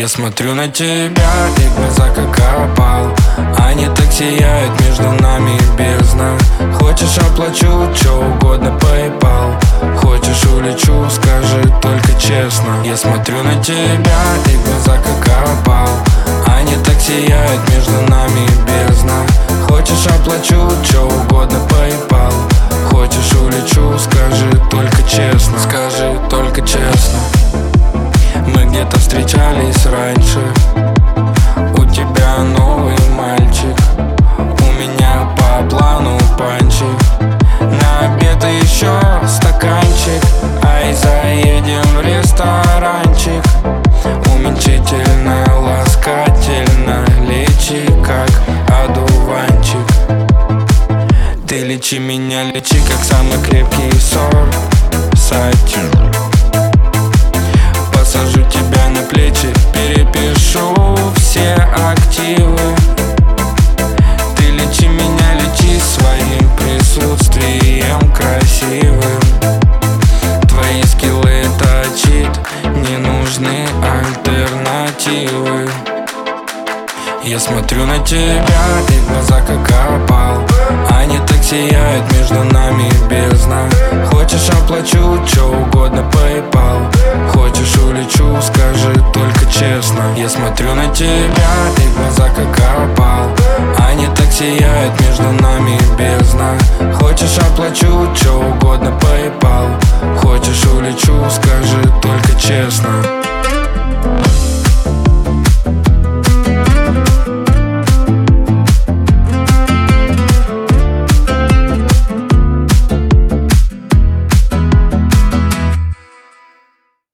Я смотрю на тебя, и глаза как опал. Они так сияют, между нами бездна. Хочешь, оплачу, чё угодно PayPal. Хочешь, улечу, скажи только честно. Я смотрю на тебя, и глаза как опал. Они так сияют, между нами бездна. Хочешь, оплачу, чё угодно PayPal. Хочешь, улечу, скажи только честно. Скажи только честно. Мы где-то встречались раньше. У тебя новый мальчик, у меня по плану панчик. На обед еще стаканчик. Ай, заедем в ресторанчик. Уменьшительно, ласкательно. Лечи, как одуванчик. Ты лечи меня, лечи, как самый крепкий сор. Сатин. Посажу тебя на плечи, перепишу все активы. Ты лечи меня, лечи своим присутствием красивым. Твои скиллы точит, не нужны альтернативы. Я смотрю на тебя, и глаза как опал. Они так сияют, между нами бездна. Хочешь, оплачу, чё угодно PayPal. Хочешь, улечу, скажи только честно. Я смотрю на тебя, и глаза как опал. Они так сияют, между нами бездна. Хочешь, оплачу, чё угодно PayPal. Хочешь, улечу, скажи только честно.